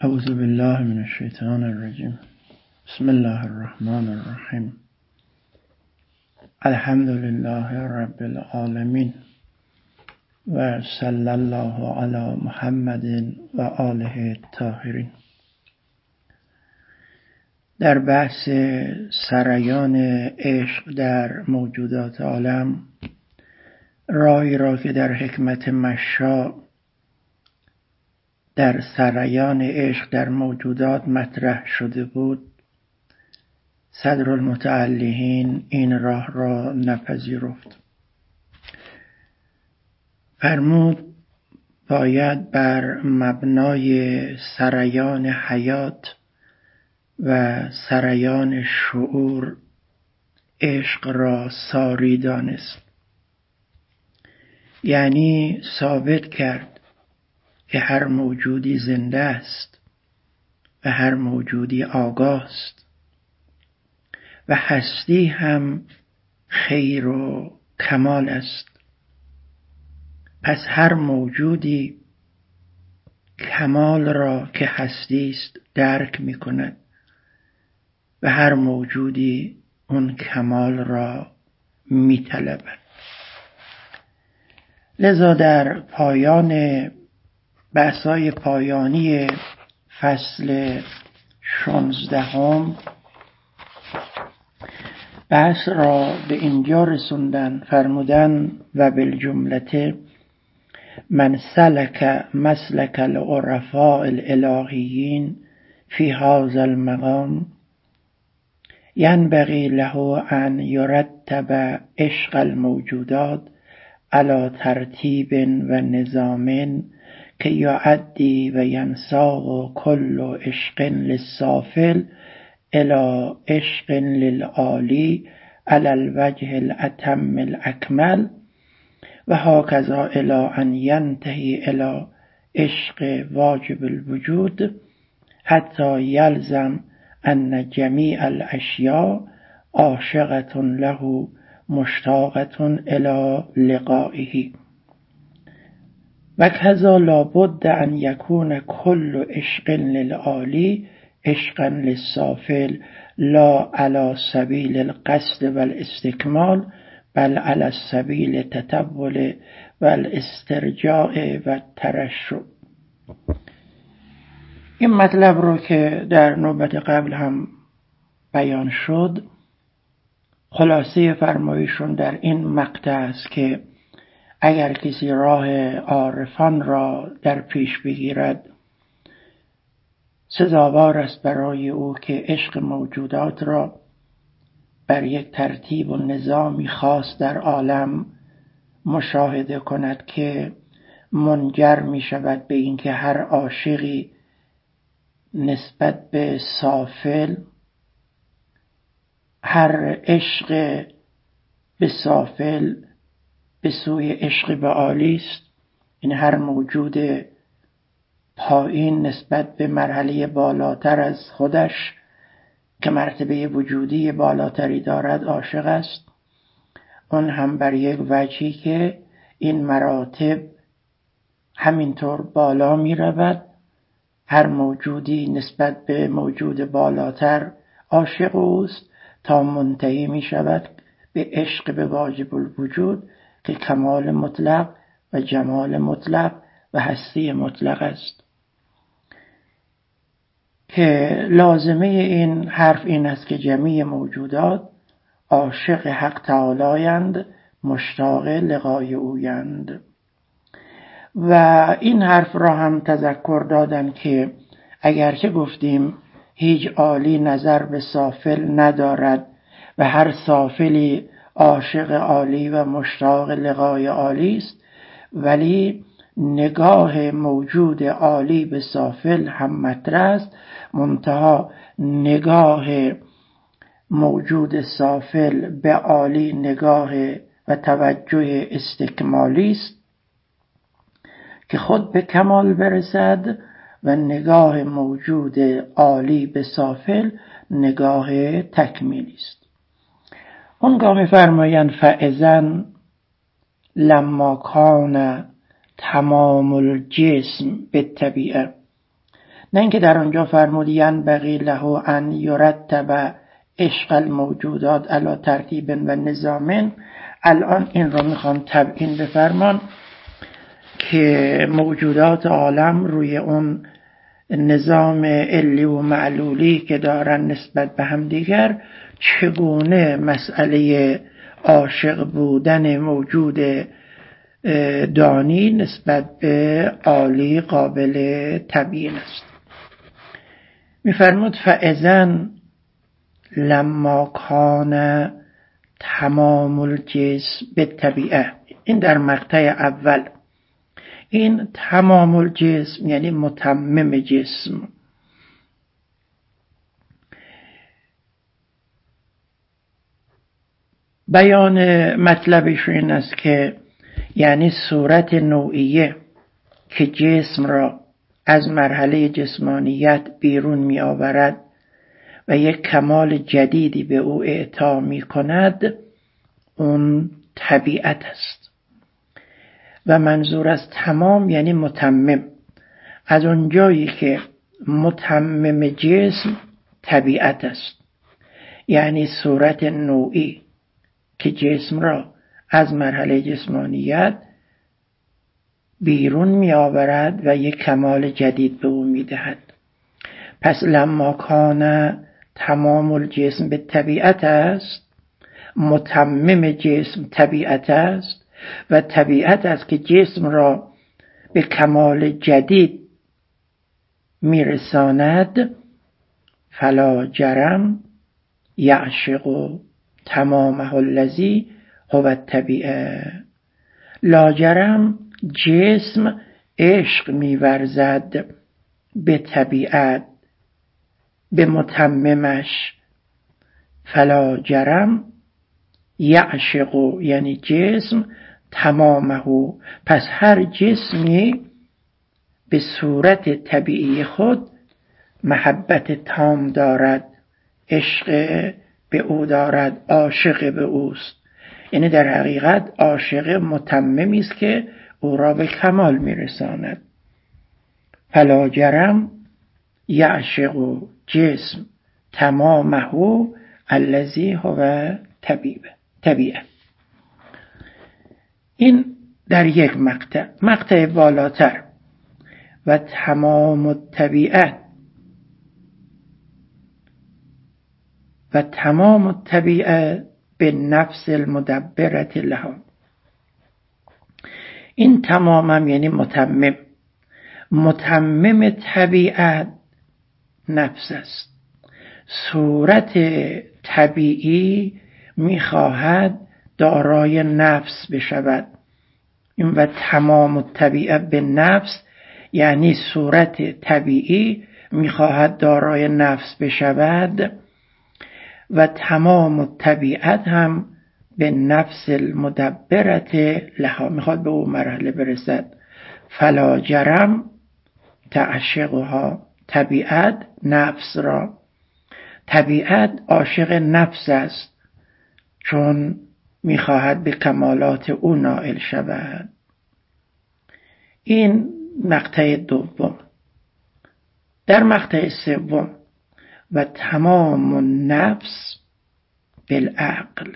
اعوذ بالله من الشیطان الرجیم. بسم الله الرحمن الرحیم. الحمد لله رب العالمین و صلی الله علی محمد و آله الطاهرین. در بحث سریان عشق در موجودات عالم، راهی را که در حکمت مشاء در سریان عشق در موجودات مطرح شده بود، صدر المتعلیین این راه را نپذیرفت. فرمود باید بر مبنای سریان حیات و سریان شعور عشق را ساری دانست، یعنی ثابت کرد که هر موجودی زنده است و هر موجودی آگاه است و هستی هم خیر و کمال است. پس هر موجودی کمال را که هستی است درک می کند و هر موجودی اون کمال را می طلبد. لذا در پایان بحث‌های پایانی فصل 16 بحث را به اینجا رسوندن، فرمودن و بالجملته من سلک مسلک العرفاء الالهیین فی هذا المقام ینبغی له ان یرتب عشق الموجودات علی ترتیب و نظام که یعدی و ینساق کل عشق للسافل الى عشق للعالی علی الوجه الاتم الاکمل و هکذا الى ان ینتهی الى عشق واجب الوجود حتی یلزم ان جمیع الاشیاء عاشقة له مشتاقة الى لقائه و کذا لابد ان یکون کل عشق للعالی عشقا للسافل لا علی سبیل القصد و الاستکمال بل علی سبیل التطول و الاسترجاع و الترشح. این مطلب رو که در نوبت قبل هم بیان شد، خلاصه فرمایشون در این مقطع است که اگر کسی راه عارفان را در پیش بگیرد، سزاوار است برای او که عشق موجودات را بر یک ترتیب و نظامی خاص در عالم مشاهده کند که منجر می شود به اینکه هر عاشقی نسبت به سافل، هر عشق به سافل به سوی عشق به عالی است. این هر موجود پایین نسبت به مرحله بالاتر از خودش که مرتبه وجودی بالاتری دارد عاشق است، اون هم بر یک وجهی که این مراتب همینطور بالا می رود. هر موجودی نسبت به موجود بالاتر عاشق اوست تا منتهی می شود به عشق به واجب الوجود که کمال مطلق و جمال مطلق و هستی مطلق است. که لازمه این حرف این است که جمیع موجودات عاشق حق تعالی‌اند، مشتاق لقای اویند. و این حرف را هم تذکر دادن که اگرچه گفتیم هیچ عالی نظر به سافل ندارد و هر سافلی عاشق عالی و مشتاق لقای عالی است، ولی نگاه موجود عالی به سافل هم مطرح است، منتها نگاه موجود سافل به عالی نگاه و توجه استکمالی است که خود به کمال برسد و نگاه موجود عالی به سافل نگاه تکمیلی است. اونگاه می‌فرمایند فاذن لما کان تمام الجسم بالطبیعه، نه اینکه در آنجا فرمود ینبغی له ان یرتب عشق الموجودات علی ترتیب و نظام. الان این رو میخوان تبیین بفرمان که موجودات عالم روی اون نظام علی و معلولی که دارن نسبت به هم دیگر چگونه مسئله عاشق بودن موجود دانی نسبت به عالی قابل تبیین است. میفرمود فاذن لما کان تمام الجسم بالطبیعه. این در مقطع اول. این تمام الجسم یعنی متمم جسم. بیان مطلبش این است که یعنی صورت نوعیه که جسم را از مرحله جسمانیت بیرون می آورد و یک کمال جدیدی به او اعطا می کند، اون طبیعت است. و منظور از تمام یعنی متمم. از اون جایی که متمم جسم طبیعت است، یعنی صورت نوعی که جسم را از مرحله جسمانیت بیرون می آورد و یک کمال جدید به او می دهد. پس لما کان تمام الجسم به طبیعت است، متمم جسم طبیعت است و طبیعت است که جسم را به کمال جدید می رساند. فلا جرم یعشق تمامه الذی هو الطبیعه. لاجرم جسم عشق می‌ورزد به طبیعت، به متممش. فلا جرم یعشق یعنی جسم تمامه. پس هر جسمی به صورت طبیعی خود محبت تام دارد، عشق به او دارد، عاشق به اوست. یعنی در حقیقت عاشق متممی است که او را به کمال میرساند. فلا جرم یعشق جسم تمامه الذی هو طبیعه. این در یک مقطع. مقطع بالاتر و تمام الطبیعه و تمام الطبیعه به نفس المدبرة لها. این تمامم یعنی متمم. متمم طبیعت نفس است. صورت طبیعی میخواهد دارای نفس بشود. این و تمام الطبیعه به نفس یعنی صورت طبیعی میخواهد دارای نفس بشود و تمام الطبیعت هم به نفس المدبرت لها میخواد به اون مرحله برسد. فلا جرم تعشقها. طبیعت نفس را، طبیعت عاشق نفس است چون میخواهد به کمالات او نائل شود. این مقطع دوم. در مقطع سوم و تمام النفس بالعقل.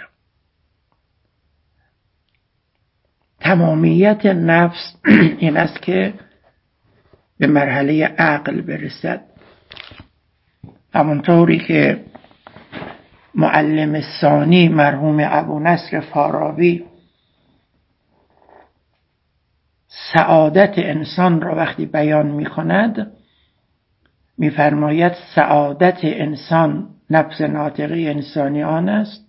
تمامیت نفس این است که به مرحله عقل برسد. همونطوری که معلم ثانی مرحوم ابو نصر فارابی سعادت انسان را وقتی بیان می کند می‌فرماید سعادت انسان نفس ناطقه انسانی آن است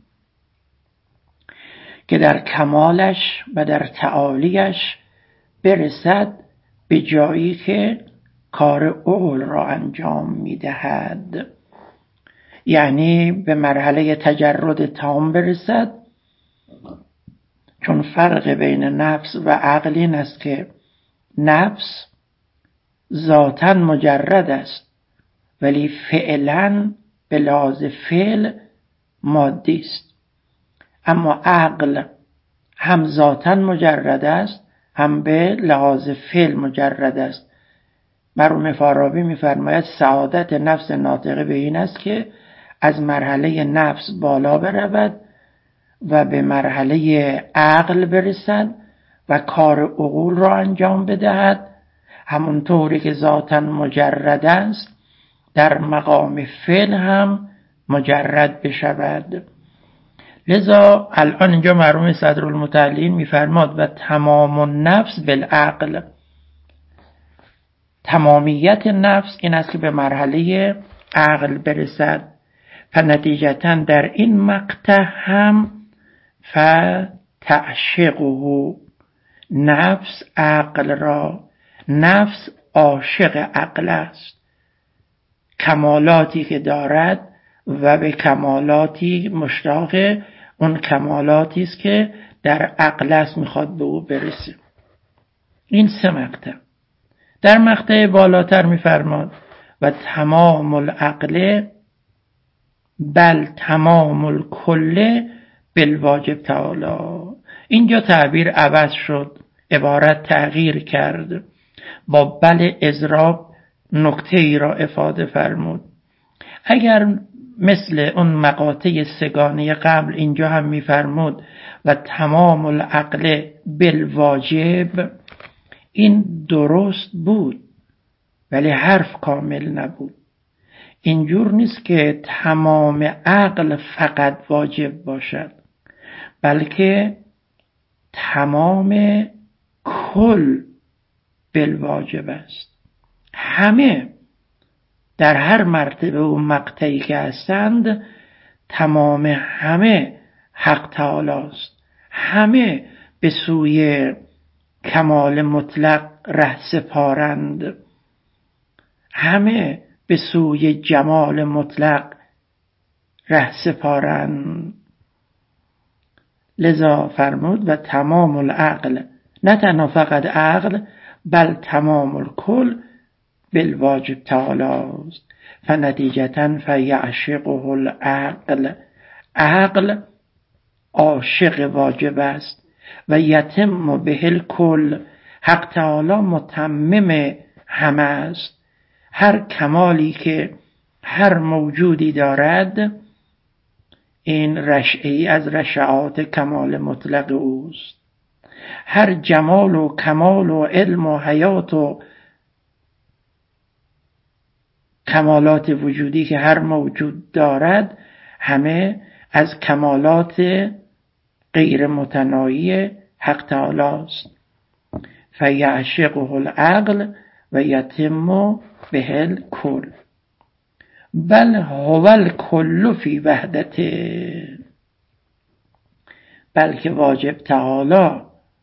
که در کمالش و در تعالیش برسد به جایی که کار اول را انجام می‌دهد، یعنی به مرحله تجرد تام برسد. چون فرق بین نفس و عقل این است که نفس ذاتاً مجرد است ولی فعلاً به لحاظ فعل مادی است، اما عقل هم ذاتاً مجرد است هم به لحاظ فعل مجرد است. مرحوم فارابی می‌فرماید سعادت نفس ناطقه به این است که از مرحله نفس بالا برود و به مرحله عقل برسد و کار عقول را انجام بدهد، همونطوری که ذاتاً مجرد است در مقام فعل هم مجرد بشود. لذا الان اینجا مرحوم صدرالمتعلین می‌فرماد و تمام النفس بالعقل، تمامیت نفس این است که به مرحله عقل برسد. فنتیجتاً در این مقطع هم فتعشقه، نفس عقل را، نفس عاشق عقل است، کمالاتی که دارد و به کمالاتی مشتاق اون کمالاتی است که در عقل است میخواد به او برسه. این 3 مقطع. در مقطع بالاتر میفرماد و تمام العقل بل تمام الکل بالواجب تعالی. اینجا تعبیر عوض شد، عبارت تغییر کرد، با بل اضراب نکته ای را افاده فرمود. اگر مثل اون مقاطع 3 قبل اینجا هم میفرمود و تمام العقل بالواجب، این درست بود ولی حرف کامل نبود. اینجور نیست که تمام عقل فقط واجب باشد، بلکه تمام کل بالواجب است. همه در هر مرتبه و مقطعی که هستند تمام همه حق تعالی است. همه به سوی کمال مطلق ره سپارند، همه به سوی جمال مطلق ره سپارند. لذا فرمود و تمام العقل، نه تنها فقط عقل بل تمام الکل بالواجب تعالی است. فنتیجتاً فیعشقه العقل، عقل عاشق واجب است و یتم به الکل، حق تعالی متمم همه است. هر کمالی که هر موجودی دارد این رشعی از رشعات کمال مطلق اوست. هر جمال و کمال و علم و حیات و کمالات وجودی که هر موجود دارد همه از کمالات غیر متناهی حق تعالی است. فیعشقه العقل و یتم به الکل بل هو الکل فی وحدته، بلکه واجب تعالی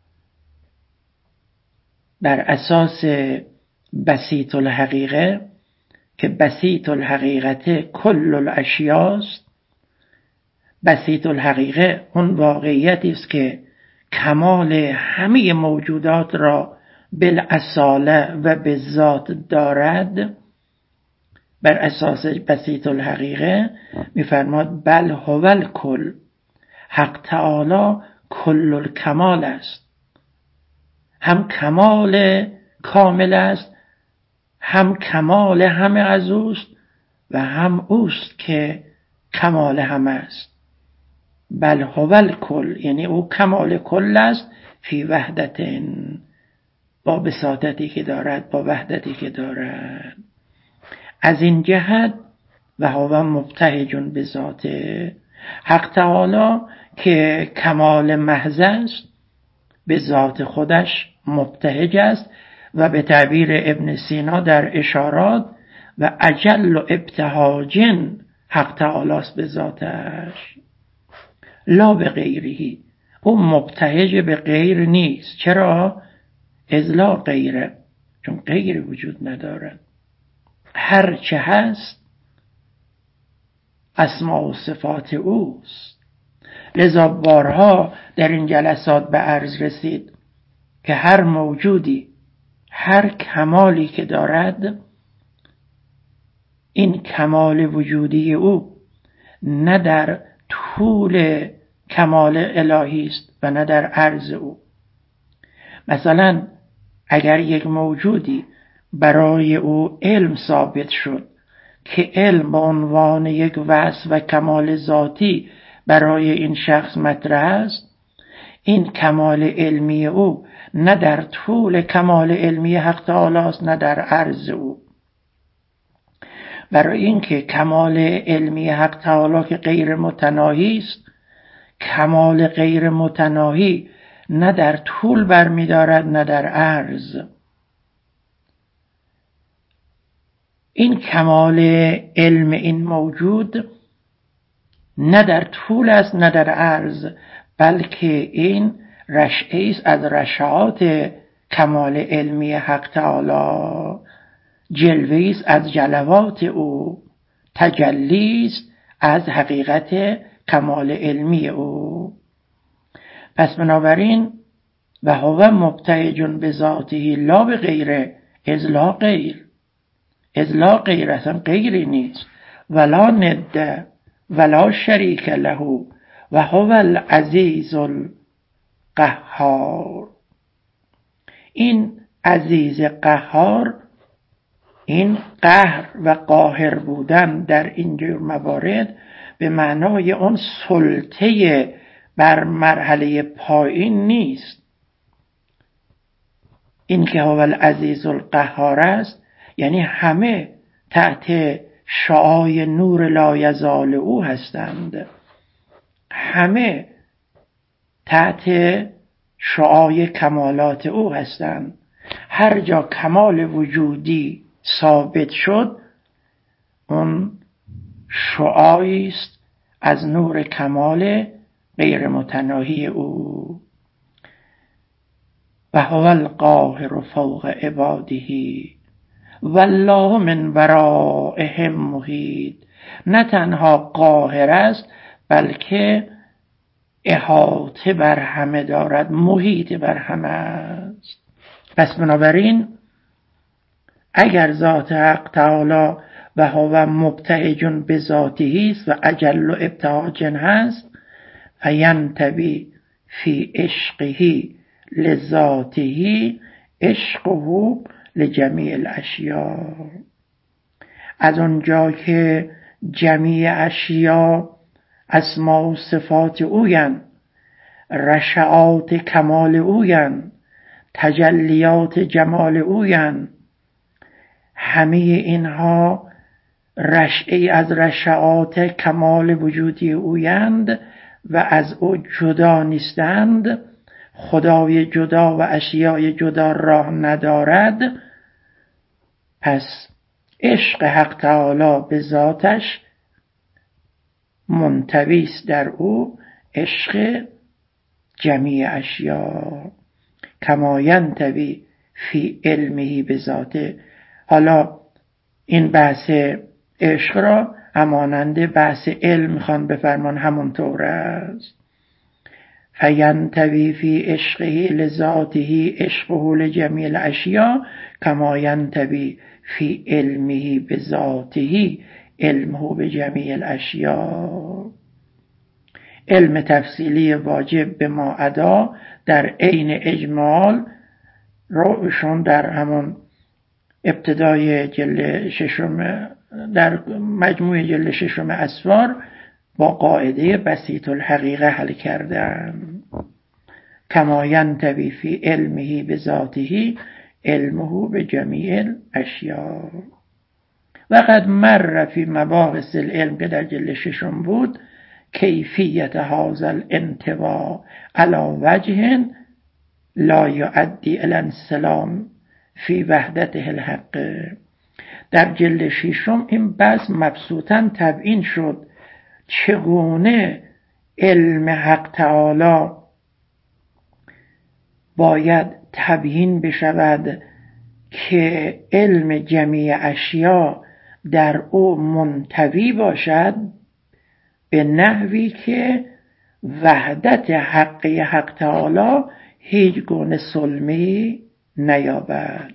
بر اساس بسیط الحقیقه که بسیط الحقیقت کل الاشیاء است. بسیط الحقیقه اون واقعیتی است که کمال همه موجودات را بالاصاله و به ذات دارد. بر اساس بسیط الحقیقه میفرماد بل هو الکل، حق تعالی کل الکمال است، هم کمال کامل است، هم کمال همه از اوست و هم اوست که کمال همه است. بل هو الکل یعنی او کمال کل است، فی وحدتن، با بساطتی که دارد، با وحدتی که دارد. از این جهت و هو مبتهج به ذاته، حق تعالی که کمال محض است به ذات خودش مبتهج است و به تعبیر ابن سینا در اشارات و اجل ابتهاجن حق تعالی است به ذاتش لا به غیره. او مبتهج به غیر نیست. چرا؟ اذ لا غیره، چون غیر وجود ندارد. هر چه هست اسماء و صفات اوست. لذا بارها در این جلسات به عرض رسید که هر موجودی هر کمالی که دارد این کمال وجودی او نه در طول کمال الهی است و نه در عرض او. مثلا اگر یک موجودی برای او علم ثابت شد که علم به عنوان یک وصف و کمال ذاتی برای این شخص مطرح است، این کمال علمی او نه در طول کمال علمی حق تعالی است نه در عرض او. برای اینکه کمال علمی حق تعالی که غیر متناهی است، کمال غیر متناهی نه در طول برمی‌دارد نه در عرض. این کمال علم این موجود نه در طول است نه در عرض، بلکه این رشعه است از رشعات کمال علمی حق تعالی، جلوه است از جلوات او، تجلی است از حقیقت کمال علمی او. پس بنابراین و هو مبتهج بذاته لا به غیره، اذ لا غیر، اذ لا غیر، اصلا غیری نیست، ولا ند ولا شریک له و هو العزیز القهار. این عزیز قهار، این قهر و قاهر بودن در اینجور موارد به معنای اون سلطه بر مرحله پایین نیست. این که هو العزیز القهار است یعنی همه تحت شعاع نور لایزال او هستند، همه تحت شعاع کمالات او هستند. هر جا کمال وجودی ثابت شد اون شعاعی است از نور کمال غیر متناهی او. و هو القاهر فوق عباده والله من ورائهم محیط. نه تنها قاهر است بلکه احاطه بر همه دارد، محیط بر همه است. پس بنابراین اگر ذات حق تعالی و هو مبتهج بذاته است و اجل و ابتهاج هست، فینتوی فی عشقه لذاته عشقه لجمیع الاشیاء. از اونجا که جمیع اشیا اسما و صفات اوین، رشعات کمال اوین، تجلیات جمال اوین، همه اینها رشعی از رشعات کمال وجودی اویند و از او جدا نیستند. خدای جدا و اشیای جدا راه ندارد. پس عشق حق تعالی به ذاتش منطویست در او عشق جمیع اشیا، کما ینطوی فی علمه به ذاته. حالا این بحث عشق را همانند بحث علم میخوان بفرمان، همونطور است. فینطوی فی عشقه لذاته عشقه لجمیع الاشیاء کما ینطوی فی علمه به ذاته علمه به جمیع الاشیاء. علم تفصیلی واجب به ما ادا در عین اجمال روشون در همون ابتدای جلد ششم، در مجموع جلد ششم اسفار با قاعده بسیط الحقیقه حل کردن. کما ینطوی فی علمه به ذاته علمه به جمیع الاشیاء. و قد مر فی مباحث العلم که در جلد ششم بود کیفیت هذا الانطواء علی وجه لا یؤدی الی انسلام فی وحدته الحق. در جلد ششم این بحث مبسوطاً تبیین شد چگونه علم حق تعالی باید تبیین بشود که علم جمیع اشیا در او منطوی باشد به نحوی که وحدت حقی حق تعالی هیچ گونه سلمی نیابد.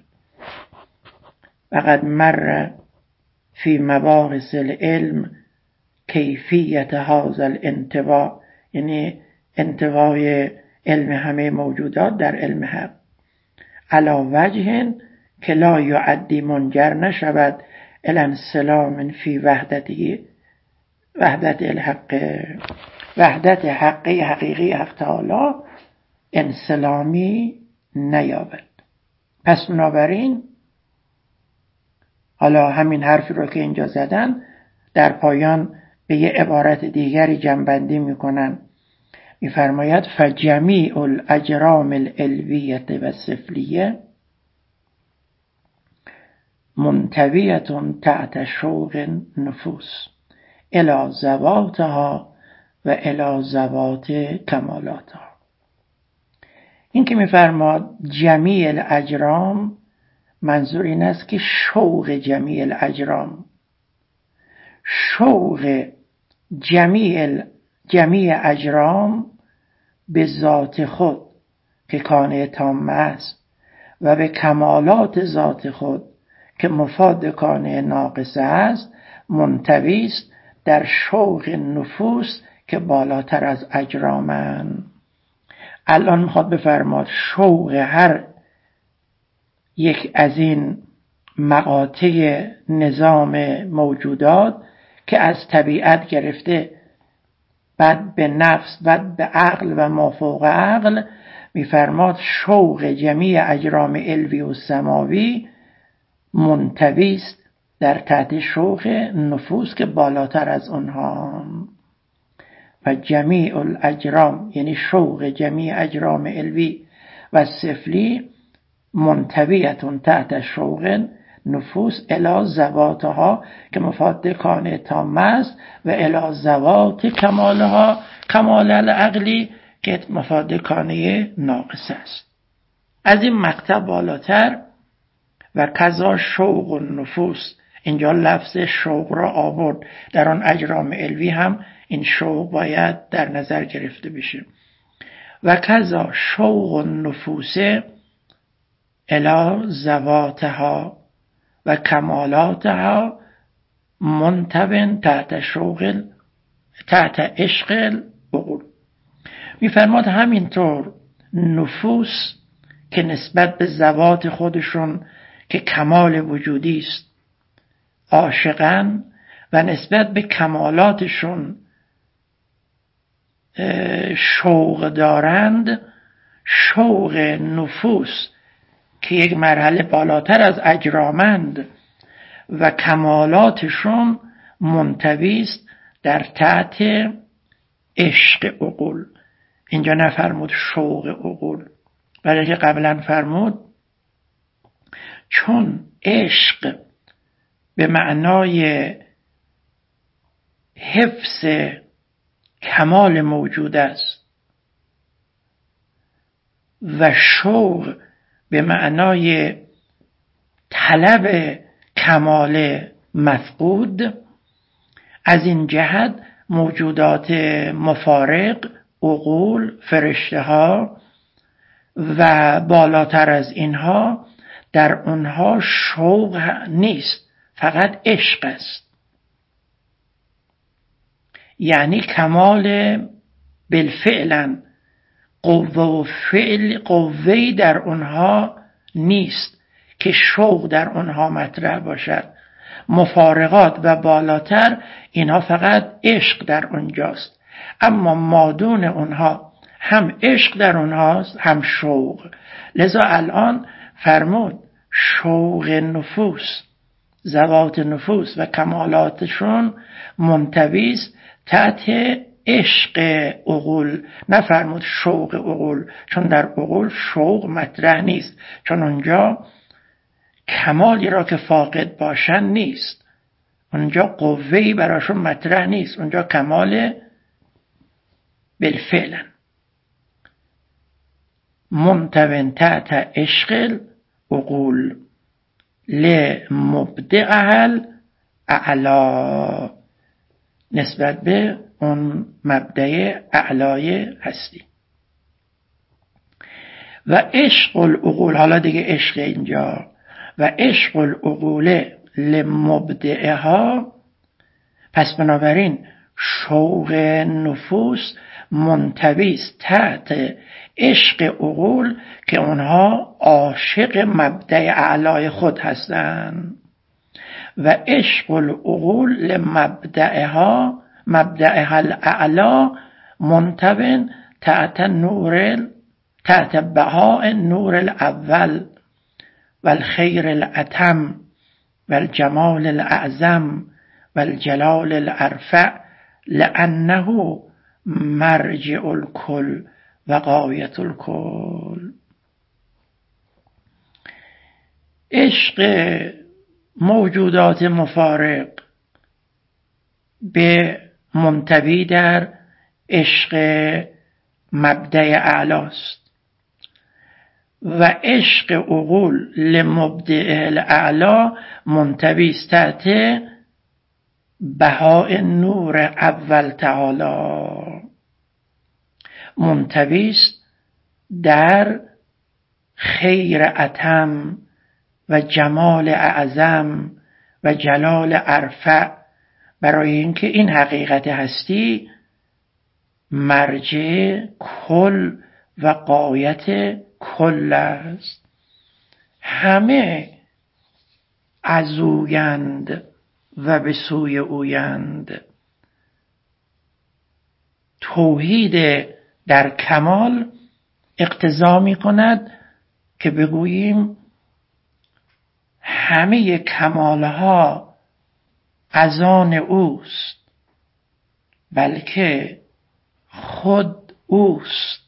فقد مر فی مباحث العلم کیفیت هذا الانطواء، یعنی انطوای علم همه موجودات در علم حق، علی وجه که لا یعدی منجر نشود الانسلام فی وحدتی، وحدت الحق، وحدت حقیقی حق تعالی انسلامی نیابد. پس بنابراین حالا همین حرفی رو که اینجا زدن در پایان به یه عبارت دیگری جمع‌بندی میکنن، میفرماید فجمیع الاجرام العلویة و السفلیة منطویة تحت شوق النفوس الی ذواتها و الی ذوات کمالاتها. این که میفرماد جمیع الاجرام، منظور این است که شوق جمیع الاجرام، شوق جمیع اجرام به ذات خود که کانه تام است و به کمالات ذات خود که مفاد کانه ناقص است منطوی است در شوق نفوس که بالاتر از اجرامند. الان میخواد بفرماد شوق هر یک از این مقاطع نظام موجودات که از طبیعت گرفته بعد به نفس بعد به عقل و مافوق عقل، میفرماد شوق جمیع اجرام علوی و سماوی منطوی است در تحت شوق نفوس که بالاتر از اونها. و جمیع الاجرام یعنی شوق جمیع اجرام علوی و سفلی منطویتون تحت شوق نفوس الی ذواتها که مفاد کانه تام است و الی ذوات کمالها، کمال العقلی که مفاد کانه ناقص است. از این مقطع بالاتر و کذا شوق النفوس، اینجا لفظ شوق را آورد، در آن اجرام علوی هم این شوق باید در نظر گرفته بشه. و کذا شوق النفوس الی ذواتها و کمالاتها منطو تحت شوق تحت عشق العقول. میفرماد همینطور نفوس که نسبت به ذوات خودشون که کمال وجودی است عاشقن و نسبت به کمالاتشون شوق دارند، شوق نفوس که یک مرحله بالاتر از اجرامند و کمالاتشون منطوی است در تحت عشق عقول. اینجا نفرمود شوق عقول، بلکه قبلا فرمود چون عشق به معنای حفظ کمال موجود است و شوق به معنای طلب کمال مفقود، از این جهت موجودات مفارق، عقول، فرشته ها و بالاتر از اینها در اونها شوق نیست، فقط عشق است. یعنی کمال بالفعلا، قوه و فعل، قوهی در اونها نیست که شوق در اونها مطرح باشد. مفارقات و بالاتر اینها فقط عشق در اونجاست، اما مادون اونها هم عشق در اونهاست هم شوق. لذا الان فرمود شوق نفوس، ذوات نفوس و کمالاتشون منطوی است تحت عشق عقول. نفرمود شوق عقول، چون در عقول شوق مطرح نیست، چون اونجا کمالی را که فاقد باشن نیست، اونجا قوهی براشون مطرح نیست، اونجا کمال بالفعلا. منطو تحت عشق العقول لمبدعها الاعلی، نسبت به اون مبدأ اعلای هستی. و عشق العقول، حالا دیگه عشق اینجا، و عشق العقول لمبدعها، پس بنابراین شوق نفوس منطوی است تحت عشق عقول که اونها عاشق مبدأ اعلای خود هستند و عشق العقول لمبدأها الاعلا منطو تحت بهاء النور الاول و الخیر الاتم و الجمال الاعظم و الجلال الارفع لانه مرجع الکل و غایت الکل. عشق موجودات مفارق به منطوی در عشق مبدأ اعلاست و عشق عقول لمبدأ الاعلا منطوی است تحت بهاء نور اول تعالی، منطوی است در خیر اتم و جمال اعظم و جلال ارفع، برای اینکه این حقیقت هستی مرجع کل و غایت کل است. همه از اویند و به سوی اویند. توحید در کمال اقتضا می کند که بگوییم همه کمالها از آن اوست، بلکه خود اوست.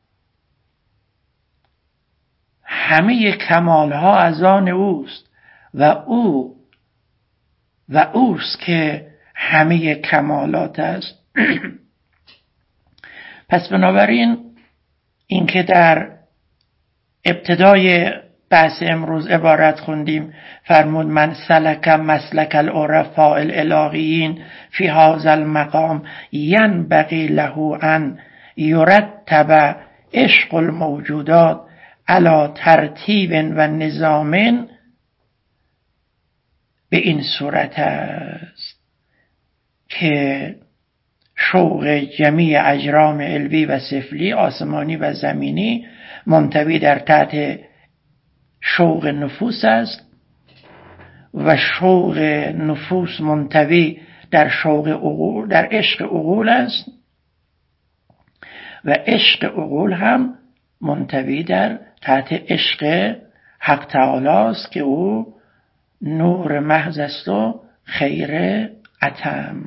همه کمالها از آن اوست و اوست که همه کمالات است. پس بنابراین اینکه در ابتدای بحث امروز عبارت خوندیم فرمود من سلک مسلک العرفاء الالهیین فی هذا المقام ینبغی له ان یرتب عشق الموجودات علی ترتیب و نظام، به این صورت است که شوق جمیع اجرام علوی و سفلی، آسمانی و زمینی، منطوی در تحت شوق نفوس است و شوق نفوس منطوی در شوق عقول، در عشق عقول است و عشق عقول هم منطوی در تحت عشق حق تعالی است که او نور محض است و خیر اتم.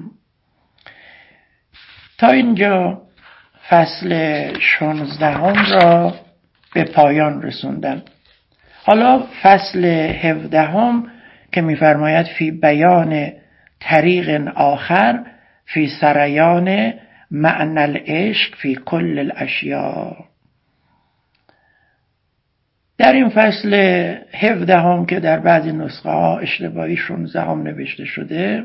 تا اینجا فصل 16 را به پایان رسوندم. حالا فصل 17 که می‌فرماید فی بیان طریق آخر فی سریان معنی العشق فی کل الاشیاء. در این فصل 17 که در بعضی نسخه ها اشتباهی 16 نوشته شده،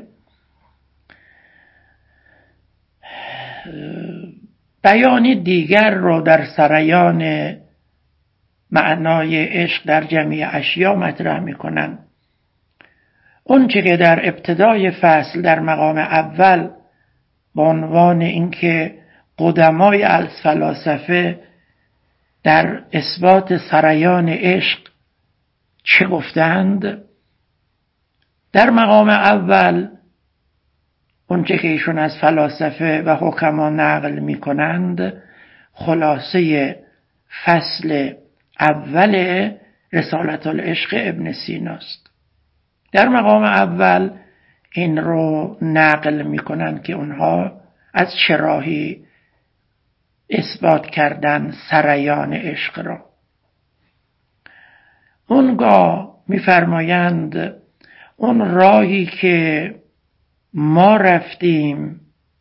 بیانی دیگر رو در سریان معنای عشق در جمیع اشیا مطرح میکنن. اون چه که در ابتدای فصل در مقام اول با عنوان اینکه قدمای الفلاسفه در اثبات سریان عشق چه گفتند، در مقام اول اون چه که ایشون از فلاسفه و حکما نقل میکنند خلاصه فصل اول رسالت العشق ابن سیناست. در مقام اول این رو نقل میکنن که اونها از چه راهی اثبات کردن سریان عشق را. اونگاه میفرمایند اون راهی که ما رفتیم،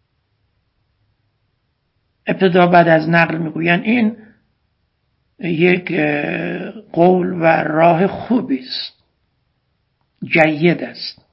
ابتدا بعد از نقل میگوین این یک قول و راه خوبی است، جید است.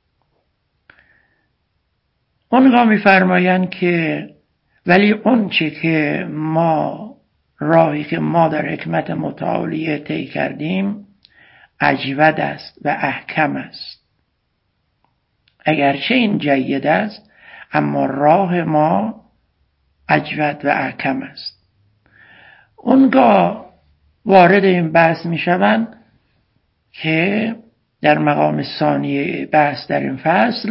اونگاه میفرمایند که ولی اون چه که ما راهی که ما در حکمت متعالیه طی کردیم اجود است و احکم است. اگرچه این جید است اما راه ما اجود و احکم است. اونگاه وارد این بحث می شوند که در مقام ثانی بحث در این فصل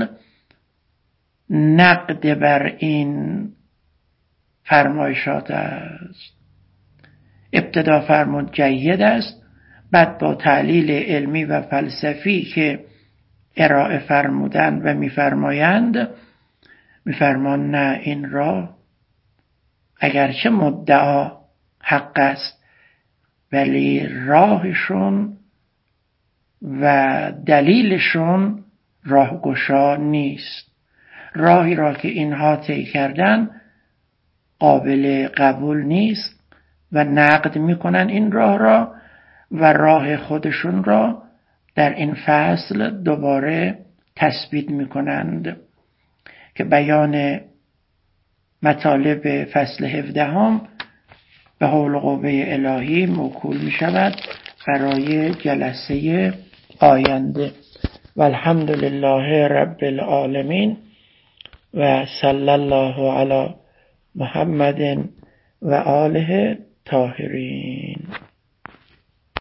نقد بر این فرمایشات است. ابتدا فرمود جید است، بعد با تعلیل علمی و فلسفی که ارائه فرمودند و میفرمایند نه، این راه اگرچه مدعا حق است ولی راهشون و دلیلشون راهگشا نیست. راهی را که اینها طی کردن قابل قبول نیست و نقد میکنن این راه را و راه خودشون را در این فصل دوباره تثبیت میکنند که بیان مطالب فصل 17 به حول و قوه الهی موکول می شود برای جلسه آینده. و الحمد لله رب العالمین و صلی الله علی محمد و آله طاهرین.